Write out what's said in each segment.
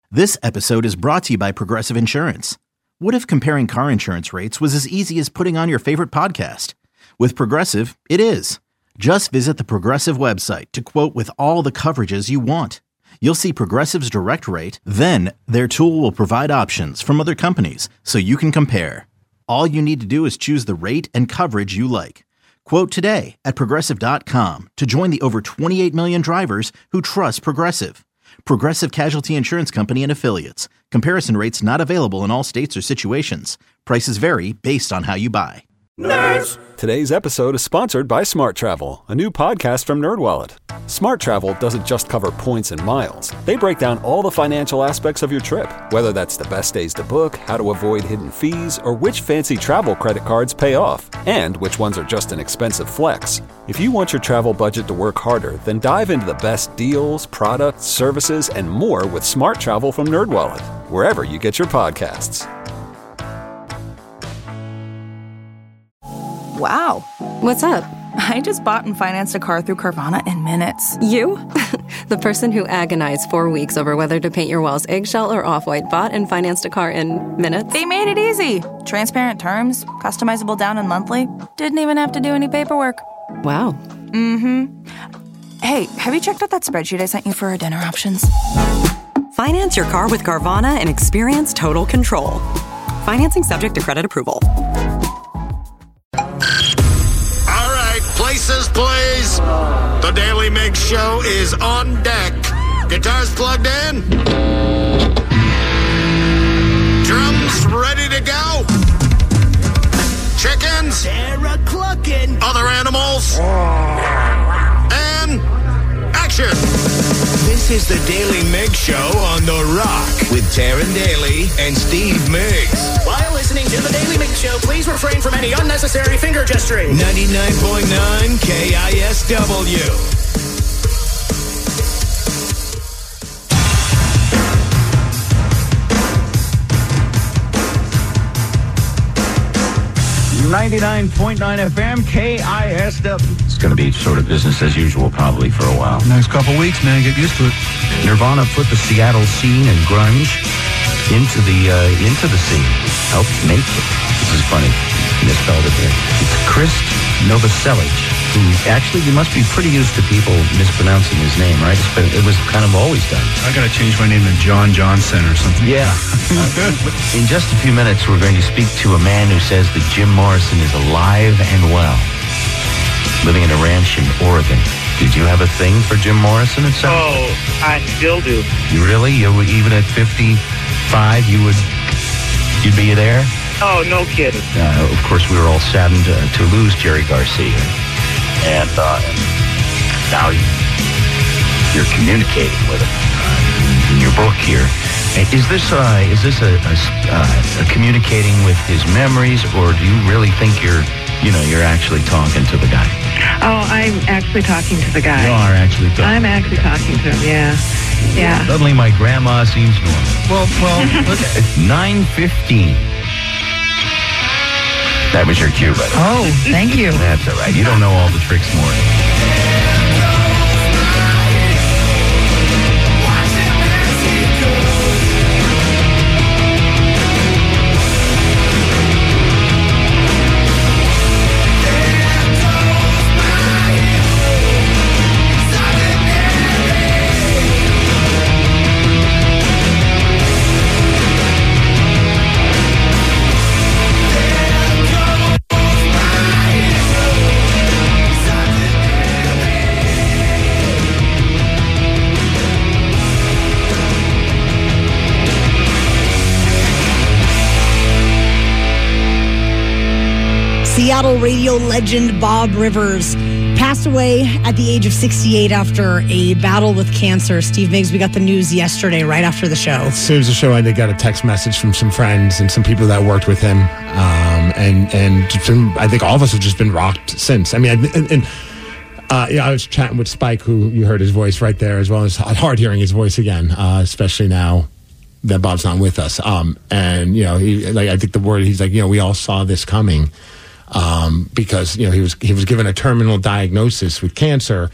This episode is brought to you by Progressive Insurance. What if comparing car insurance rates was as easy as putting on your favorite podcast? With Progressive, it is. Just visit the Progressive website to quote with all the coverages you want. You'll see Progressive's direct rate, then their tool will provide options from other companies so you can compare. All you need to do is choose the rate and coverage you like. Quote today at Progressive.com to join the over 28 million drivers who trust Progressive. Progressive Casualty Insurance Company and Affiliates. Comparison rates not available in all states or situations. Prices vary based on how you buy. Nerds! Today's episode is sponsored by Smart Travel, a new podcast from NerdWallet. Smart Travel doesn't just cover points and miles. They break down all the financial aspects of your trip, whether that's the best days to book, how to avoid hidden fees, or which fancy travel credit cards pay off, and which ones are just an expensive flex. If you want your travel budget to work harder, then dive into the best deals, products, services, and more with Smart Travel from NerdWallet, wherever you get your podcasts. Wow. What's up? I just bought and financed a car through Carvana in minutes. You? The person who agonized 4 weeks over whether to paint your walls eggshell or off-white bought and financed a car in minutes? They made it easy. Transparent terms, customizable down and monthly. Didn't even have to do any paperwork. Wow. Mm-hmm. Hey, have you checked out that spreadsheet I sent you for our dinner options? Finance your car with Carvana and experience total control. Financing subject to credit approval. Places, please. The Daily Mix Show is on deck. Guitars plugged in. Drums ready to go. Chickens. Other animals. And action. This is the Daily Mix Show on The Rock with Taryn Daly and Steve Miggs. While listening to the Daily Mix Show, please refrain from any unnecessary finger gesturing. 99.9 KISW. .9 FM, KISW. It's going to be sort of business as usual probably for a while. Next couple weeks, man, get used to it. Nirvana put the Seattle scene and grunge into the scene. Helped make it. This is funny. Misspelled it there. It's Chris Novoselic, who actually, you must be pretty used to people mispronouncing his name, right? It was kind of always done. I got to change my name to John Johnson or something. Yeah. In just a few minutes, we're going to speak to a man who says that Jim Morrison is alive and well, living in a ranch in Oregon. Did you have a thing for Jim Morrison? Oh, I still do. You really? Even at 55, you'd be there? Oh, no kidding. Of course, we were all saddened to lose Jerry Garcia. And now you're communicating with him in your book here. Is this a communicating with his memories, or do you really think you're actually talking to the guy? Oh, I'm actually talking to the guy. You are actually talking. I'm actually talking to him. Yeah. Suddenly, my grandma seems normal. Well, look, it's 9:15. That was your cue, buddy. Oh, thank you. That's all right. You don't know all the tricks, Maury. Seattle radio legend Bob Rivers passed away at the age of 68 after a battle with cancer. Steve Miggs, we got the news yesterday right after the show. As soon as the show ended, I got a text message from some friends and some people that worked with him. And I think all of us have just been rocked since. I mean, I was chatting with Spike, who you heard his voice right there, as well as hard hearing his voice again, especially now that Bob's not with us. And, you know, I think the word, he's like, you know, we all saw this coming. Because, you know, he was given a terminal diagnosis with cancer,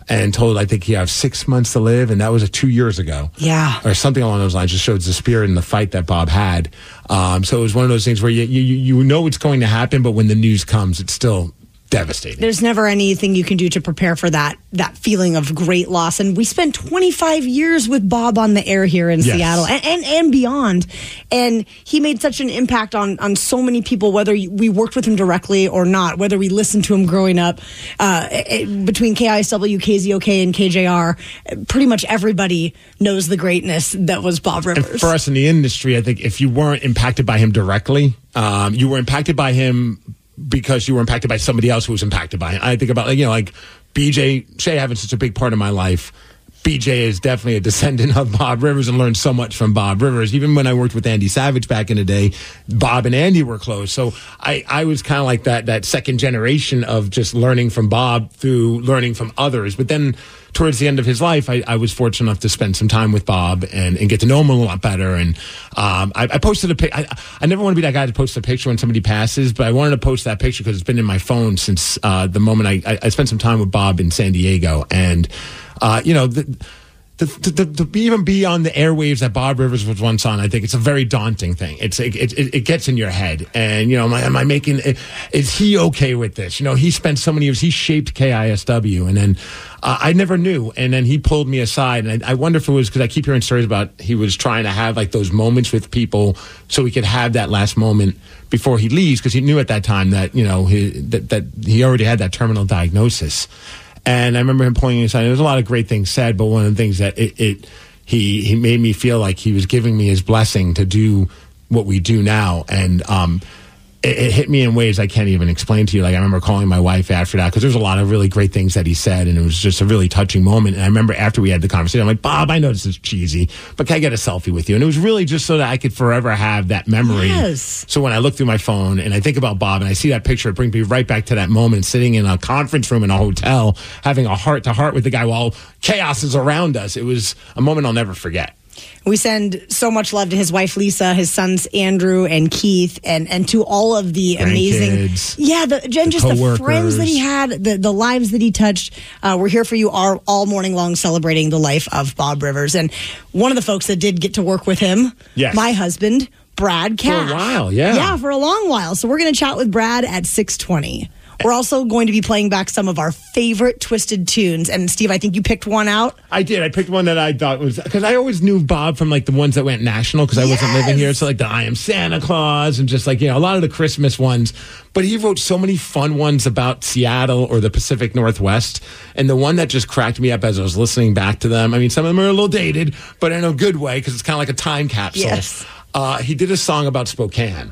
and told, I think he has 6 months to live, and that was 2 years ago. Yeah. Or something along those lines. Just shows the spirit and the fight that Bob had. So it was one of those things where you know it's going to happen, but when the news comes, it's still devastating. There's never anything you can do to prepare for that feeling of great loss. And we spent 25 years with Bob on the air here in Seattle and beyond. And he made such an impact on so many people, whether we worked with him directly or not, whether we listened to him growing up. Between KISW, KZOK, and KJR, pretty much everybody knows the greatness that was Bob Rivers. And for us in the industry, I think if you weren't impacted by him directly, you were impacted by him because you were impacted by somebody else who was impacted by it. I think about, like BJ Shea having such a big part of my life. BJ is definitely a descendant of Bob Rivers and learned so much from Bob Rivers. Even when I worked with Andy Savage back in the day, Bob and Andy were close. So I was kind of like that second generation of just learning from Bob through learning from others. But then towards the end of his life, I was fortunate enough to spend some time with Bob and get to know him a lot better. And I posted a picture. I never want to be that guy to post a picture when somebody passes, but I wanted to post that picture because it's been in my phone since the moment I spent some time with Bob in San Diego. And, to even be on the airwaves that Bob Rivers was once on, I think it's a very daunting thing. It gets in your head. And, am I making, is he okay with this? He spent so many years, he shaped KISW, and then I never knew. And then he pulled me aside. And I wonder if it was because I keep hearing stories about he was trying to have like those moments with people so he could have that last moment before he leaves, because he knew at that time that, that he already had that terminal diagnosis. And I remember him pulling me aside. There was a lot of great things said, but one of the things that he made me feel like he was giving me his blessing to do what we do now. And it hit me in ways I can't even explain to you. Like, I remember calling my wife after that because there's a lot of really great things that he said, and it was just a really touching moment. And I remember after we had the conversation, I'm like, Bob, I know this is cheesy, but can I get a selfie with you? And it was really just so that I could forever have that memory. Yes. So when I look through my phone and I think about Bob and I see that picture, it brings me right back to that moment, sitting in a conference room in a hotel, having a heart-to-heart with the guy while chaos is around us. It was a moment I'll never forget. We send so much love to his wife, Lisa, his sons, Andrew and Keith, and to all of the amazing, the friends that he had, the lives that he touched. We're here for you all morning long celebrating the life of Bob Rivers. And one of the folks that did get to work with him, my husband, Brad Cash. For a while, yeah. Yeah, for a long while. So we're going to chat with Brad at 6:20. We're also going to be playing back some of our favorite Twisted tunes. And Steve, I think you picked one out. I did. I picked one that I thought was, because I always knew Bob from like the ones that went national because I wasn't living here. So like the I Am Santa Claus and just like, a lot of the Christmas ones. But he wrote so many fun ones about Seattle or the Pacific Northwest. And the one that just cracked me up as I was listening back to them, I mean, some of them are a little dated, but in a good way because it's kind of like a time capsule. Yes. He did a song about Spokane.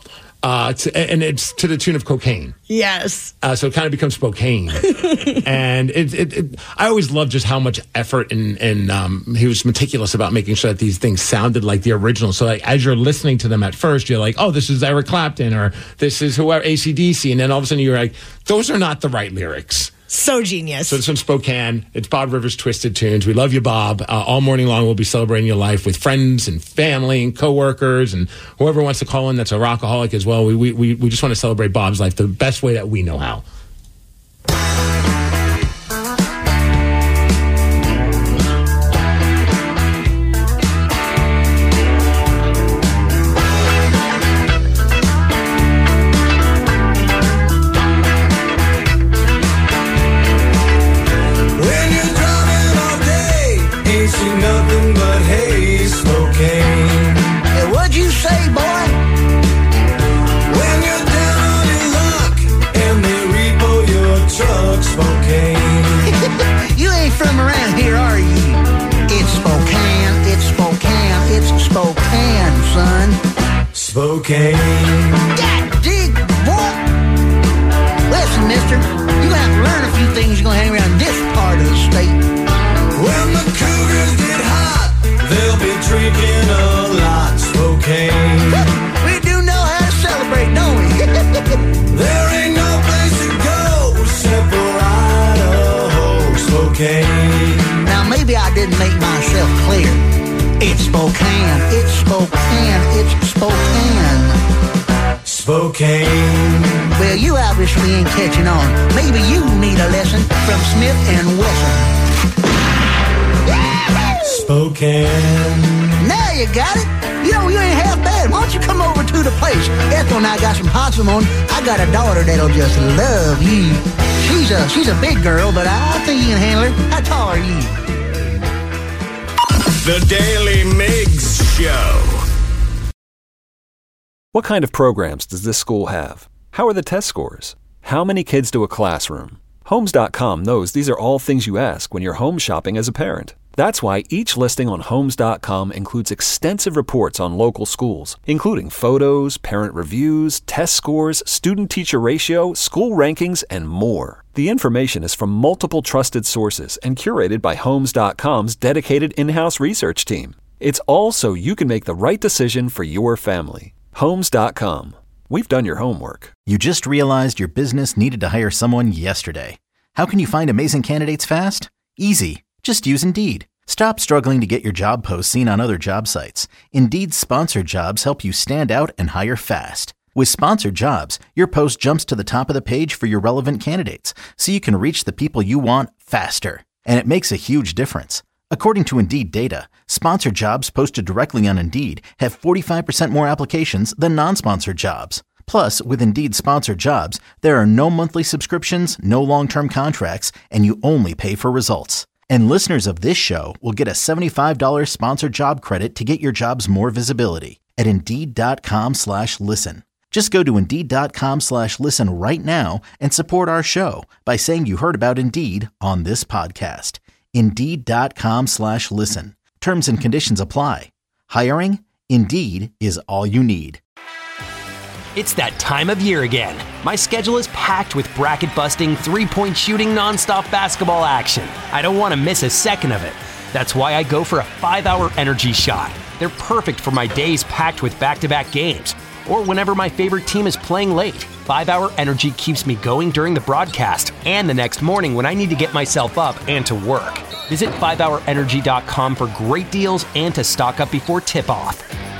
And it's to the tune of Cocaine. Yes. So it kind of becomes Spokane. And I always loved just how much effort and he was meticulous about making sure that these things sounded like the original. So like as you're listening to them at first, you're like, oh, this is Eric Clapton or this is whoever, AC/DC. And then all of a sudden you're like, those are not the right lyrics. So genius. So this one's Spokane. It's Bob Rivers' Twisted Tunes. We love you, Bob. All morning long, we'll be celebrating your life with friends and family and coworkers and whoever wants to call in that's a rockaholic as well. We just want to celebrate Bob's life the best way that we know how. Spokane. God dig, boy. Listen, mister, you're going to have to learn a few things. You're going to hang around this part of the state. When the Cougars get hot, they'll be drinking a lot. Spokane. We do know how to celebrate, don't we? There ain't no place to go except for Idaho. Spokane. Now, maybe I didn't make myself clear. It's Spokane, it's Spokane, it's Spokane. Spokane. Well, you obviously ain't catching on. Maybe you need a lesson from Smith and Wesson. Spokane. Now you got it. You know, you ain't half bad. Why don't you come over to the place? Ethel and I got some hot on. I got a daughter that'll just love you. She's a big girl, but I think you can handle her. How tall are you? The Daily Migs Show. What kind of programs does this school have? How are the test scores? How many kids do a classroom? Homes.com knows these are all things you ask when you're home shopping as a parent. That's why each listing on Homes.com includes extensive reports on local schools, including photos, parent reviews, test scores, student-teacher ratio, school rankings, and more. The information is from multiple trusted sources and curated by Homes.com's dedicated in-house research team. It's all so you can make the right decision for your family. Homes.com. We've done your homework. You just realized your business needed to hire someone yesterday. How can you find amazing candidates fast? Easy. Just use Indeed. Stop struggling to get your job posts seen on other job sites. Indeed's sponsored jobs help you stand out and hire fast. With sponsored jobs, your post jumps to the top of the page for your relevant candidates, so you can reach the people you want faster. And it makes a huge difference. According to Indeed data, sponsored jobs posted directly on Indeed have 45% more applications than non-sponsored jobs. Plus, with Indeed sponsored jobs, there are no monthly subscriptions, no long-term contracts, and you only pay for results. And listeners of this show will get a $75 sponsored job credit to get your jobs more visibility at Indeed.com/listen. Just go to Indeed.com/listen right now and support our show by saying you heard about Indeed on this podcast. Indeed.com/listen. Terms and conditions apply. Hiring? Indeed is all you need. It's that time of year again. My schedule is packed with bracket-busting, three-point shooting, nonstop basketball action. I don't want to miss a second of it. That's why I go for a 5-hour energy shot. They're perfect for my days packed with back-to-back games, or whenever my favorite team is playing late. 5-hour energy keeps me going during the broadcast and the next morning when I need to get myself up and to work. Visit 5hourenergy.com for great deals and to stock up before tip-off.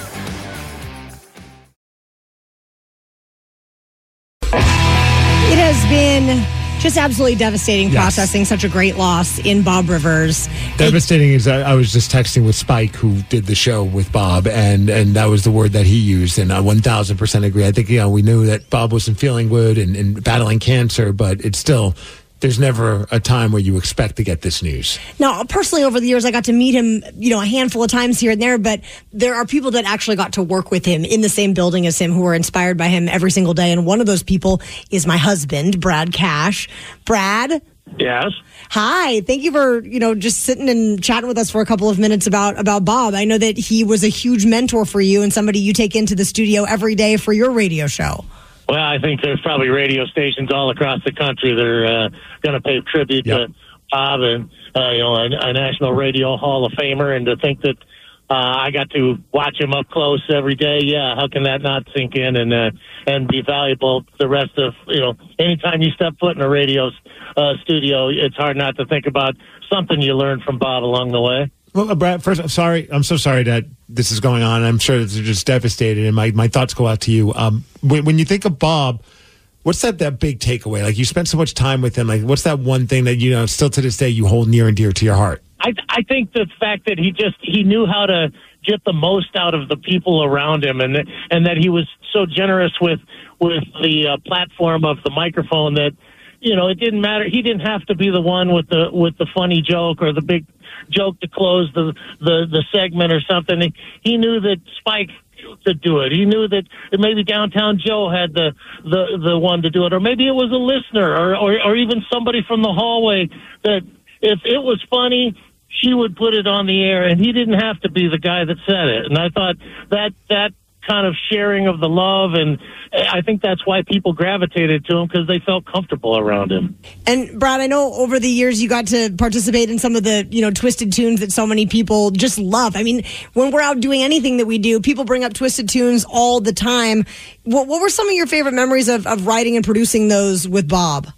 It has been just absolutely devastating processing such a great loss in Bob Rivers. Devastating is I was just texting with Spike, who did the show with Bob, and that was the word that he used, and I 1,000% agree. I think, we knew that Bob wasn't feeling good and battling cancer, but it's still, there's never a time where you expect to get this news. Now, personally, over the years, I got to meet him, a handful of times here and there, but there are people that actually got to work with him in the same building as him who are inspired by him every single day. And one of those people is my husband, Brad Cash. Brad? Yes. Hi. Thank you for, just sitting and chatting with us for a couple of minutes about Bob. I know that he was a huge mentor for you and somebody you take into the studio every day for your radio show. Well, I think there's probably radio stations all across the country that are going to pay tribute to Bob and, a National Radio Hall of Famer. And to think that I got to watch him up close every day, how can that not sink in and be valuable the rest of, anytime you step foot in a radio studio, it's hard not to think about something you learned from Bob along the way. Well, Brad, first, I'm so sorry that this is going on. I'm sure they're just devastated, and my thoughts go out to you. When you think of Bob, what's that big takeaway? Like, you spent so much time with him. Like, what's that one thing that, still to this day you hold near and dear to your heart? I think the fact that he knew how to get the most out of the people around him, and that he was so generous with the platform of the microphone that, it didn't matter. He didn't have to be the one with the funny joke or the big joke to close the segment or something. He knew that Spike could do it. He knew that maybe Downtown Joe had the one to do it, or maybe it was a listener or even somebody from the hallway that if it was funny, she would put it on the air, and he didn't have to be the guy that said it. And I thought that kind of sharing of the love, and I think that's why people gravitated to him, because they felt comfortable around him. And Brad, I know over the years you got to participate in some of the Twisted Tunes that so many people just love. I mean, when we're out doing anything that we do, people bring up Twisted Tunes all the time. What were some of your favorite memories of writing and producing those with Bob?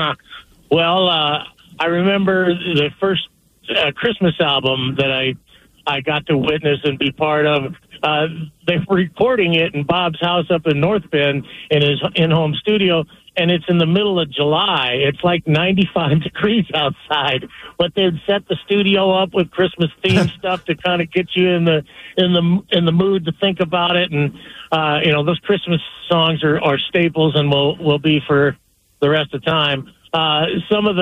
Well, I remember the first Christmas album that I got to witness and be part of. they were recording it in Bob's house up in North Bend in his in-home studio, and it's in the middle of July. It's like 95 degrees outside, but they'd set the studio up with Christmas themed stuff to kind of get you in the mood to think about it. And those Christmas songs are staples and will be for the rest of time. Some of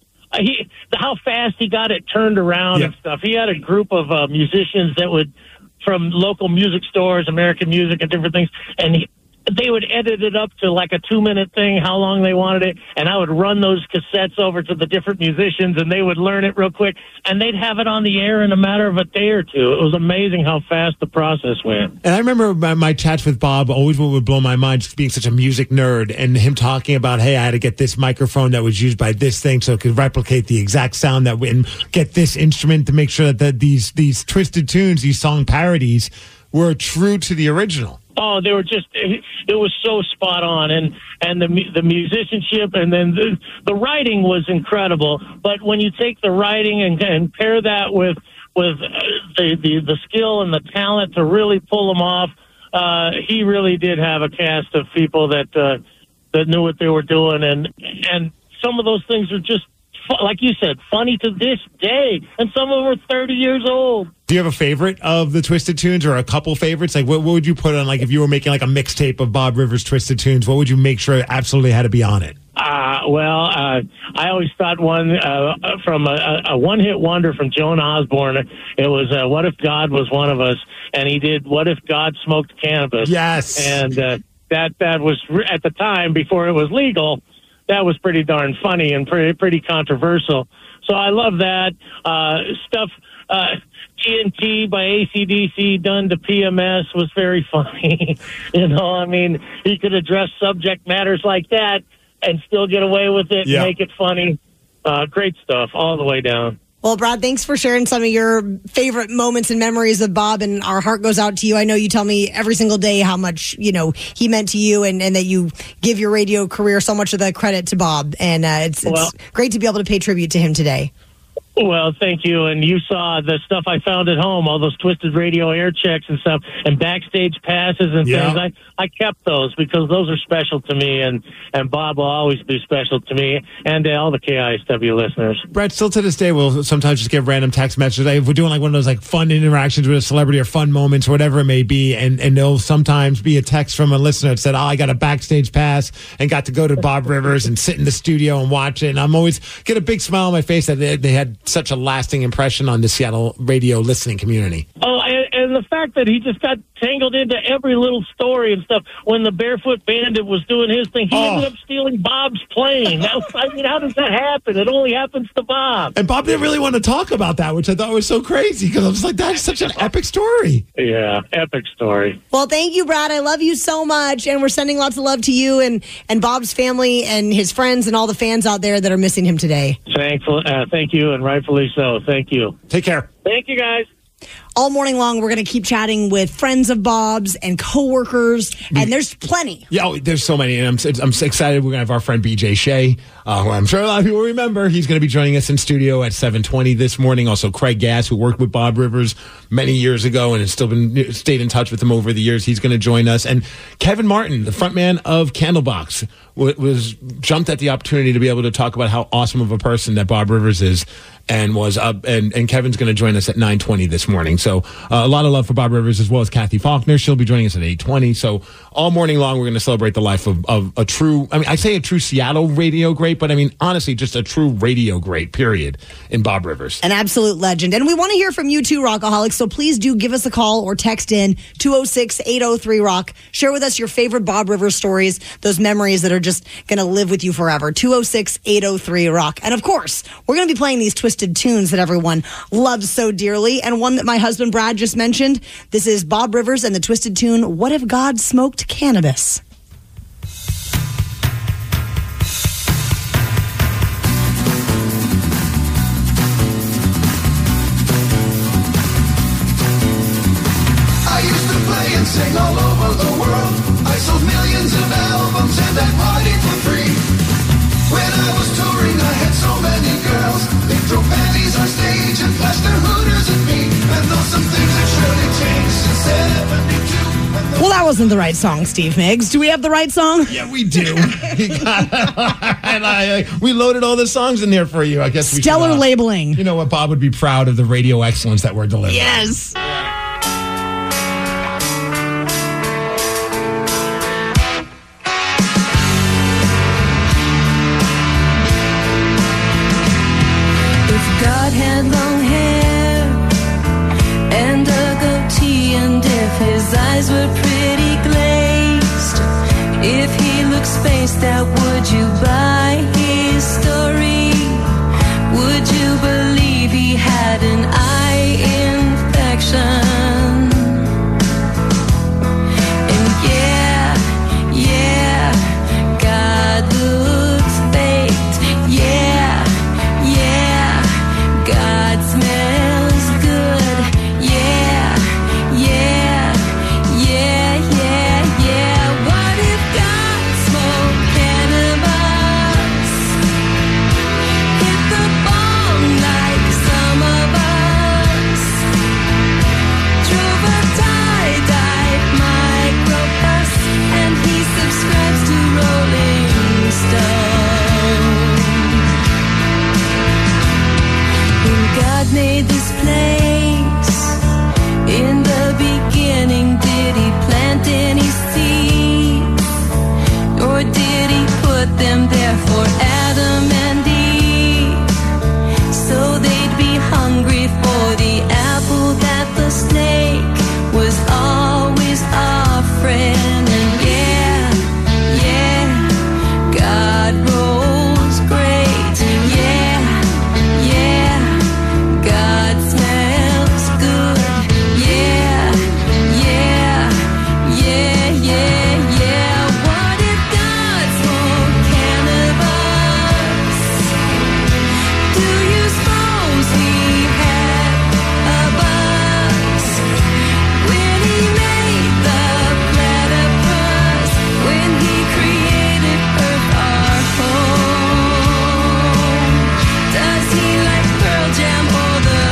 how fast he got it turned around and stuff. He had a group of musicians that would, from local music stores, American Music and different things, and they would edit it up to like a 2-minute thing, how long they wanted it, and I would run those cassettes over to the different musicians, and they would learn it real quick, and they'd have it on the air in a matter of a day or two. It was amazing how fast the process went. And I remember my chats with Bob, always what would blow my mind, just being such a music nerd, and him talking about, hey, I had to get this microphone that was used by this thing so it could replicate the exact sound and get this instrument to make sure that these twisted tunes, these song parodies, were true to the original. Oh, they were it was so spot on. And the musicianship, and then the writing was incredible. But when you take the writing and pair that with the skill and the talent to really pull them off, he really did have a cast of people that knew what they were doing. And some of those things are just, like you said, funny to this day. And some of them are 30 years old. Do you have a favorite of the Twisted Tunes, or a couple favorites? Like, what would you put on, like, if you were making like a mixtape of Bob Rivers Twisted Tunes, what would you make sure absolutely had to be on it? I always thought one from a one-hit wonder from Joan Osborne. It was What If God Was One of Us, and he did What If God Smoked Cannabis. Yes. And that was, at the time, before it was legal, that was pretty darn funny and pretty controversial. So I love that. Stuff, TNT by AC/DC done to PMS was very funny. I mean, he could address subject matters like that and still get away with it and make it funny. Great stuff all the way down. Well, Brad, thanks for sharing some of your favorite moments and memories of Bob, and our heart goes out to you. I know you tell me every single day how much, he meant to you, and that you give your radio career so much of the credit to Bob. And it's great to be able to pay tribute to him today. Well, thank you. And you saw the stuff I found at home, all those Twisted Radio air checks and stuff, and backstage passes and things. I kept those because those are special to me, and Bob will always be special to me and to all the KISW listeners. Brett, still to this day, we'll sometimes just get random text messages. If we're doing like one of those like fun interactions with a celebrity or fun moments or whatever it may be, and there'll sometimes be a text from a listener that said, I got a backstage pass and got to go to Bob Rivers and sit in the studio and watch it. And I'm always get a big smile on my face that they had such a lasting impression on the Seattle radio listening community. Oh, and the fact that he just got tangled into every little story and stuff. When the Barefoot Bandit was doing his thing, he ended up stealing Bob's plane. How does that happen? It only happens to Bob. And Bob didn't really want to talk about that, which I thought was so crazy, because I was like, that's such an epic story. Yeah, epic story. Well, thank you, Brad. I love you so much, and we're sending lots of love to you and Bob's family and his friends and all the fans out there that are missing him today. Thank you, and rightfully so. Thank you. Take care. Thank you, guys. All morning long, we're going to keep chatting with friends of Bob's and coworkers, and there's plenty. Yeah, there's so many, and I'm so excited. We're going to have our friend BJ Shea, who I'm sure a lot of people remember. He's going to be joining us in studio at 7:20 this morning. Also, Craig Gass, who worked with Bob Rivers many years ago and has still stayed in touch with him over the years. He's going to join us. And Kevin Martin, the frontman of Candlebox, was jumped at the opportunity to be able to talk about how awesome of a person that Bob Rivers is. And and Kevin's going to join us at 9:20 this morning. So a lot of love for Bob Rivers, as well as Kathy Faulkner. She'll be joining us at 8:20. So all morning long, we're going to celebrate the life of a true, I say a true Seattle radio great, but I mean, honestly, just a true radio great, period, in Bob Rivers. An absolute legend. And we want to hear from you too, Rockaholics. So please do give us a call or text in 206-803-ROCK. Share with us your favorite Bob Rivers stories, those memories that are just going to live with you forever. 206-803-ROCK. And of course, we're going to be playing these Twisted Tunes that everyone loves so dearly, and one that my husband Brad just mentioned. This is Bob Rivers and the Twisted Tune, What If God Smoked Cannabis? I used to play and sing all over the world. I sold millions of albums and I partied for free. When I was touring, I had so many girls. They threw panties on stage and flashed their hooters at me. And though some things have surely changed since then, wasn't the right song, Steve Miggs. Do we have the right song? Yeah, we do. We loaded all the songs in there for you. I guess we Stellar should, labeling. You know what? Bob would be proud of the radio excellence that we're delivering. Yes. God had long hair and a goatee, and if his eyes were pretty glazed, if he looked spaced out, would you buy his story? Would you believe he had an eye infection? And yeah, God looks baked. Yeah, God smells good. Yeah. What if God smoked cannabis? Hit the bong like some of us. Drove a tie-dyed microbus, and he subscribes to Rolling Stone. When God made this place, in the beginning, did he plant any seeds? Or did he put them there for Adam and Eve? So they'd be hungry for the apple that the snake was always offering. And God rolls great. Yeah, God smells good. Yeah. What if God smoked cannabis? Do you suppose he had a buzz when he made the platypus? When he created Earth, our home? Does he like Pearl Jam or the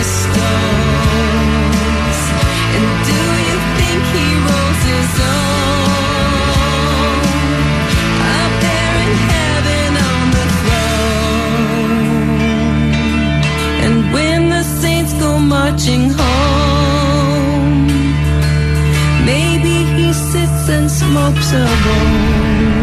Stones? And do you think he rolls his own up there in heaven on the throne? And when the saints go marching home, maybe he sits and smokes a bone.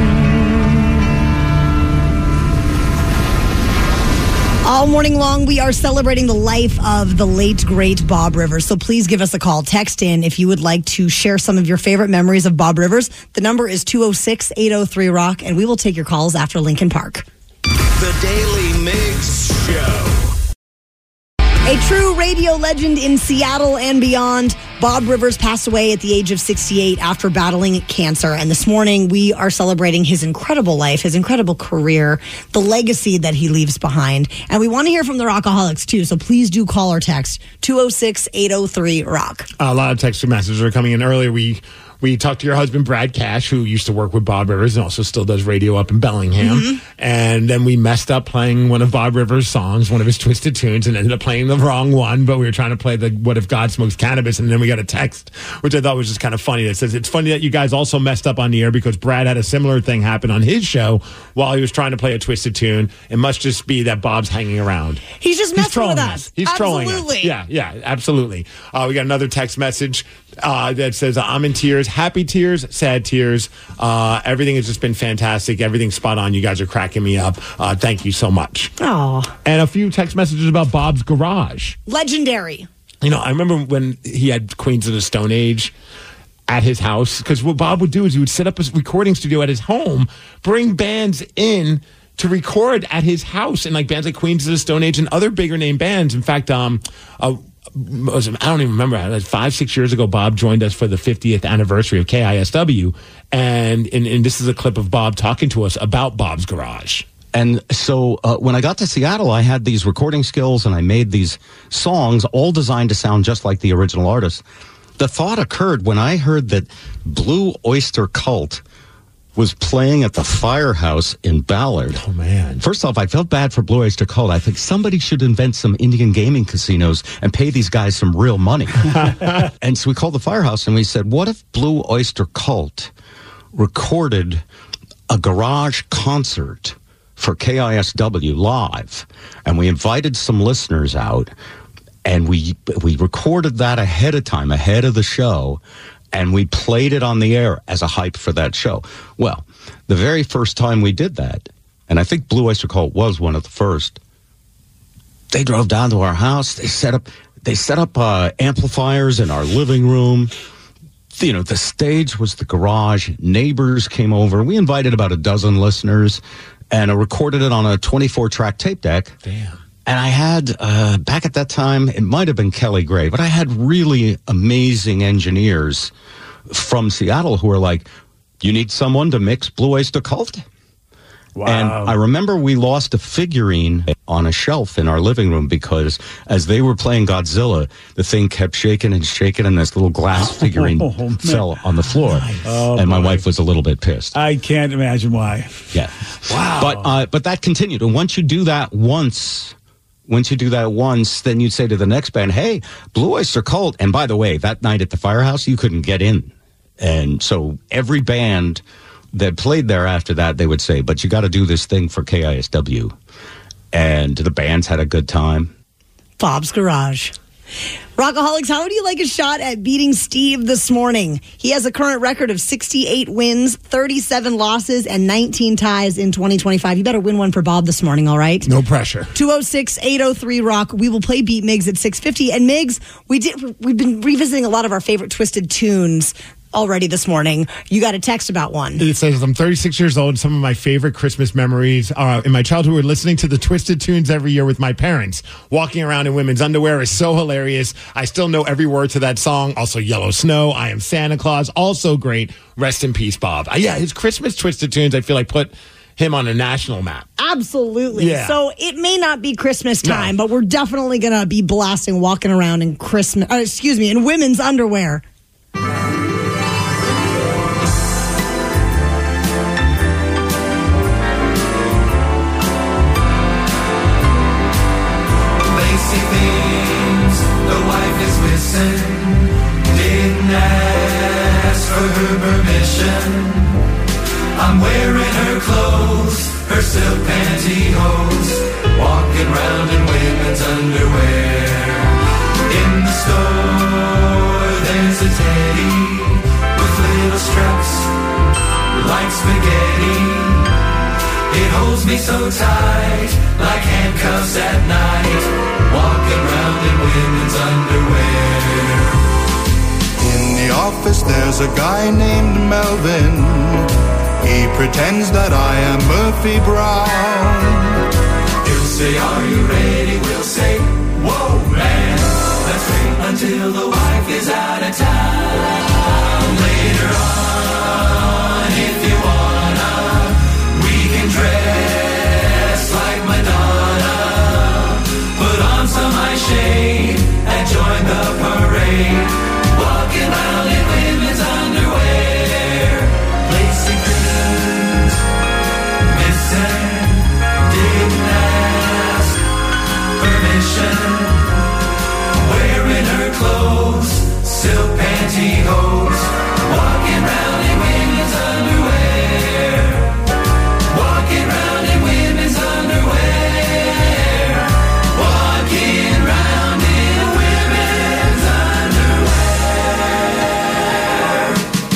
All morning long, we are celebrating the life of the late, great Bob Rivers. So please give us a call. Text in if you would like to share some of your favorite memories of Bob Rivers. The number is 206-803-ROCK, and we will take your calls after Lincoln Park. The Daily Mix Show. A true radio legend in Seattle and beyond, Bob Rivers passed away at the age of 68 after battling cancer. And this morning, we are celebrating his incredible life, his incredible career, the legacy that he leaves behind. And we want to hear from the Rockaholics, too. So please do call or text 206-803-ROCK. A lot of text messages are coming in earlier. We talked to your husband, Brad Cash, who used to work with Bob Rivers and also still does radio up in Bellingham. Mm-hmm. And then we messed up playing one of Bob Rivers' songs, one of his Twisted Tunes, and ended up playing the wrong one. But we were trying to play the What If God Smokes Cannabis, and then we got a text, which I thought was just kind of funny. That says, it's funny that you guys also messed up on the air because Brad had a similar thing happen on his show while he was trying to play a Twisted Tune. It must just be that Bob's hanging around. He's just messing with us. He's trolling us. Yeah, absolutely. We got another text message that says, I'm in tears, happy tears, sad tears. Everything has just been fantastic. Everything's spot on. You guys are cracking me up. Thank you so much. Oh. And a few text messages about Bob's garage. Legendary. You know, I remember when he had Queens of the Stone Age at his house, because what Bob would do is he would set up a recording studio at his home, bring bands in to record at his house, and like bands like Queens of the Stone Age and other bigger name bands. In fact, I don't even remember, 5-6 years ago, Bob joined us for the 50th anniversary of KISW, and this is a clip of Bob talking to us about Bob's garage. And so when I got to Seattle, I had these recording skills, and I made these songs, all designed to sound just like the original artist. The thought occurred when I heard that Blue Oyster Cult was playing at the Firehouse in Ballard. Oh, man. First off, I felt bad for Blue Oyster Cult. I think somebody should invent some Indian gaming casinos and pay these guys some real money. And so we called the Firehouse and we said, what if Blue Oyster Cult recorded a garage concert for KISW live? And we invited some listeners out, and we recorded that ahead of time, ahead of the show, and we played it on the air as a hype for that show. Well, the very first time we did that, and I think Blue Oyster Cult was one of the first, they drove down to our house. They set up amplifiers in our living room. You know, the stage was the garage. Neighbors came over. We invited about a dozen listeners and recorded it on a 24-track tape deck. Damn. And I had, back at that time, it might have been Kelly Gray, but I had really amazing engineers from Seattle who were like, you need someone to mix Blue Oyster Cult? Wow. And I remember we lost a figurine on a shelf in our living room because as they were playing Godzilla, the thing kept shaking and shaking, and this little glass figurine fell on the floor. Nice. And my wife was a little bit pissed. I can't imagine why. Yeah. Wow. But that continued. And once you do that once, then you'd say to the next band, hey, Blue Oyster Cult. And by the way, that night at the Firehouse, you couldn't get in. And so every band that played there after that, they would say, but you got to do this thing for KISW. And the bands had a good time. Bob's Garage. Rockaholics, how would you like a shot at beating Steve this morning? He has a current record of 68 wins, 37 losses, and 19 ties in 2025. You better win one for Bob this morning, all right? No pressure. 206-803-ROCK. We will play Beat Migs at 6:50. And Migs, we've been revisiting a lot of our favorite Twisted tunes already this morning. You got a text about one. It says, I'm 36 years old. Some of my favorite Christmas memories in my childhood were listening to the Twisted tunes every year with my parents. Walking around in women's underwear is so hilarious. I still know every word to that song. Also, Yellow Snow, I Am Santa Claus. Also great. Rest in peace, Bob. Yeah, his Christmas Twisted tunes, I feel like, put him on a national map. Absolutely. Yeah. So it may not be Christmas time, but we're definitely going to be blasting walking around in in women's underwear. Didn't ask for her permission. I'm wearing her clothes, her silk pantyhose, walking around in women's underwear. In the store, there's a teddy with little straps like spaghetti. It holds me so tight, like handcuffs at night, walking around in women's underwear. In the office there's a guy named Melvin. He pretends that I am Murphy Brown. He'll say, are you ready? We'll say, whoa man, let's wait until the wife is out of town. Later on, if you wanna, we can dress like Madonna, put on some eye shade and join the parade, walking around in women's underwear, placing things missing, didn't ask permission, wearing her clothes, silk pantyhose, walking around in women's underwear, walking around in women's underwear, walking around in women's underwear.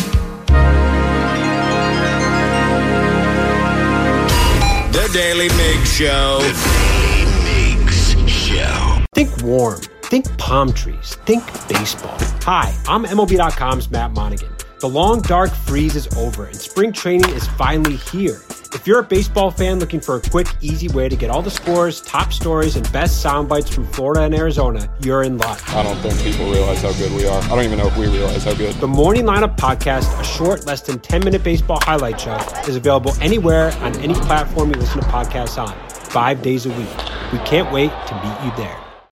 The Daily Mig Show. The Daily Migs Show. Think warm. Think palm trees. Think baseball. Hi, I'm MLB.com's Matt Monaghan. The long, dark freeze is over, and spring training is finally here. If you're a baseball fan looking for a quick, easy way to get all the scores, top stories, and best sound bites from Florida and Arizona, you're in luck. I don't think people realize how good we are. I don't even know if we realize how good. The Morning Lineup Podcast, a short, less than 10-minute baseball highlight show, is available anywhere on any platform you listen to podcasts on, 5 days a week. We can't wait to meet you there.